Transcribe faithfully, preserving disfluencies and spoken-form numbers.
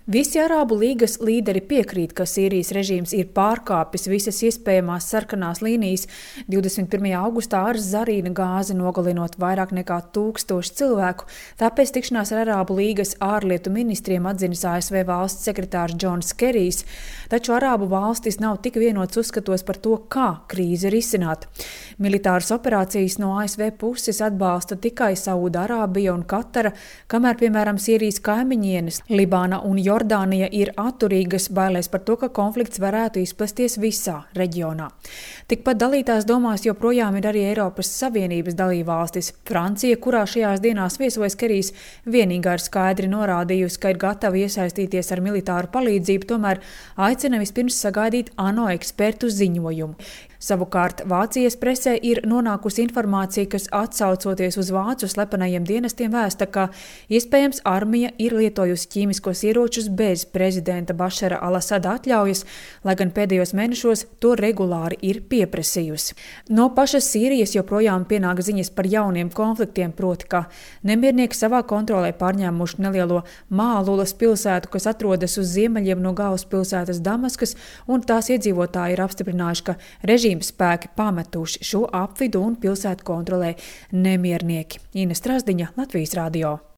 Visi Arābu līgas līderi piekrīt, ka Sīrijas režīms ir pārkāpis visas iespējamās sarkanās līnijas. divdesmit pirmajā augustā ar zarīna gāzi nogalinot vairāk nekā tūkstošu cilvēku, tāpēc tikšanās ar Arābu līgas ārlietu ministriem atzinis A S V valsts sekretārs Džons Kerijs, taču Arābu valstis nav tik vienots uzskatos par to, kā krīzi risināt. Militāras operācijas no A S V puses atbalsta tikai Saūda-Arābija un Katara, kamēr, piemēram, Sīrijas kaimiņienes Libāna un Jordānija ir atturīgas, bailēs par to, ka konflikts varētu izplesties visā reģionā. Tikpat dalītās domās joprojām ir arī Eiropas Savienības dalībvalstis. Francija, kurā šajās dienās viesojas Kerijs, vienīgā ir skaidri norādījusi, ka ir gatava iesaistīties ar militāru palīdzību, tomēr aicina vispirms sagaidīt ANO ekspertu ziņojumu. Savukārt Vācijas presē ir nonākusi informācija, kas atsaucoties uz vācu slepenajiem dienestiem vēsta, ka iespējams armija ir lietojusi ķīmiskos ieročus bez prezidenta Bašara al-Asada atļaujas, lai gan pēdējos mēnešos to regulāri ir pieprasījusi. No pašas Sīrijas joprojām pienāk ziņas par jauniem konfliktiem, proti, ka nemiernieki savā kontrolē pārņēmuši nelielo Mālulas pilsētu, kas atrodas uz ziemeļiem no galvaspilsētas Damaskas, un tās iedzīvotāji ir apstiprinājuši, ka režīms spēki pametuši šo apvidu un pilsētu kontrolē nemiernieki. Ina Strazdiņa, Latvijas radio.